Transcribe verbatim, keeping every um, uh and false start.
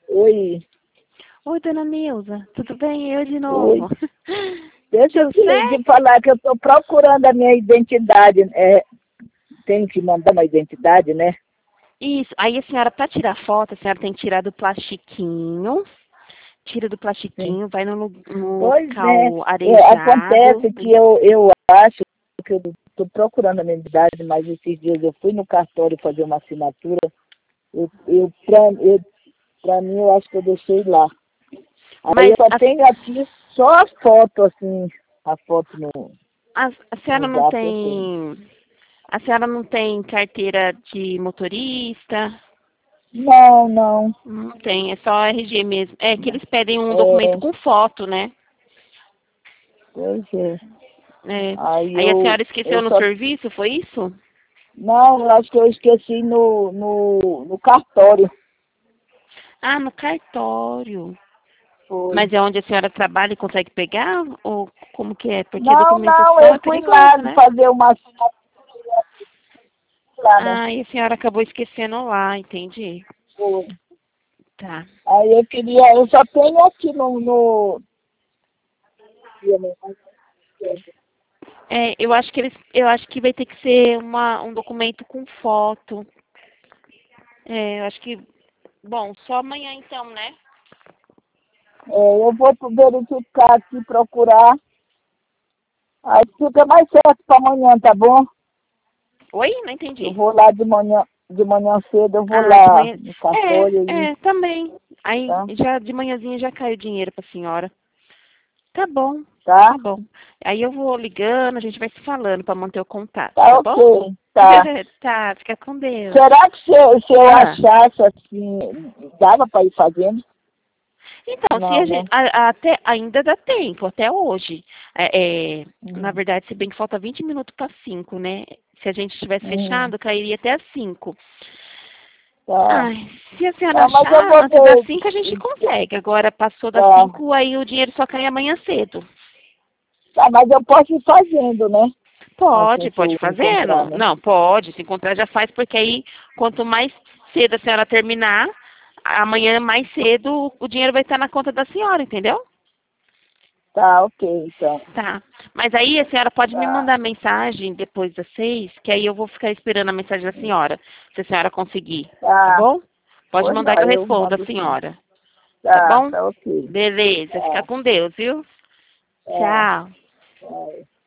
Oi. Oi, dona Nilza, tudo bem? Eu de novo. Oi. Deixa eu Tudo te, te certo? falar que eu estou procurando a minha identidade. É, tem que mandar uma identidade, né? Isso. Aí a senhora, para tirar foto, a senhora tem que tirar do plastiquinho. Tira do Sim. plastiquinho, vai no, lu- no Pois é. local É, arejado. acontece que eu, eu acho que eu estou procurando a minha identidade, mas esses dias eu fui no cartório fazer uma assinatura. Eu, eu, pra, eu, pra mim, eu acho que eu deixei lá. Aí Mas eu só a, tenho aqui só a foto, assim, a foto no, a, a senhora no não zap eu tenho. tem. A senhora não tem carteira de motorista? Não, não. Não tem, é só R G mesmo. É que eles pedem um documento É, com foto, né? pois é. É. Aí Aí a eu, senhora esqueceu eu no só. serviço, foi isso? Não, eu acho que eu esqueci no, no, no cartório. Ah, no cartório. Foi. Mas é onde a senhora trabalha e consegue pegar? Ou como que é? Porque a Não, não, documentação eu é fui lá perigoso, né? fazer uma assinatura lá, né? Ah, e a senhora acabou esquecendo lá, entendi. Foi. Tá. Aí eu queria, eu só tenho aqui no. no... É, eu acho que eles, eu acho que vai ter que ser uma, um documento com foto. É, eu acho que, bom, só amanhã então, né? É, eu vou verificar aqui, procurar. Aí fica mais certo para amanhã, tá bom? Oi? Não Eu entendi. vou lá de manhã, de manhã cedo, eu vou Ah, de lá manhã. no É, cartório aí, é, também. Aí tá? já de manhãzinha já cai o dinheiro pra senhora. Tá bom, Tá? tá bom. Aí eu vou ligando, a gente vai se falando pra manter o contato, Tá tá bom? ok, tá. Tá, fica com Deus. Será que se eu, se eu Ah. achasse assim, dava para ir fazendo? Então, se Não, a né? gente, a- até, ainda dá tempo, até hoje. É, é, na Uhum. verdade, se bem que falta vinte minutos para cinco, né? Se a gente tivesse Uhum. fechado, cairia até as cinco. Tá. Ai, se a senhora Tá, mas eu achar, vou antes das ver. cinco a gente consegue. Agora, passou das Tá. cinco, aí o dinheiro só cai amanhã cedo. Tá, mas eu posso ir fazendo, né? Assim, Pode, se pode eu fazer. encontrar, Não, né? não, pode. Se encontrar, já faz, porque aí, quanto mais cedo a senhora terminar, amanhã mais cedo o dinheiro vai estar na conta da senhora, entendeu? Tá, ok, então. Tá. Mas aí a senhora pode me Tá. mandar mensagem depois das seis, que aí eu vou ficar esperando a mensagem da senhora, se a senhora conseguir. Tá Tá. bom? Pode Pois mandar não, que eu eu respondo a mando sim. senhora. Tá Tá, bom? tá ok. Beleza. Fica Tá, com Deus, viu? tá. Tchau. Tá.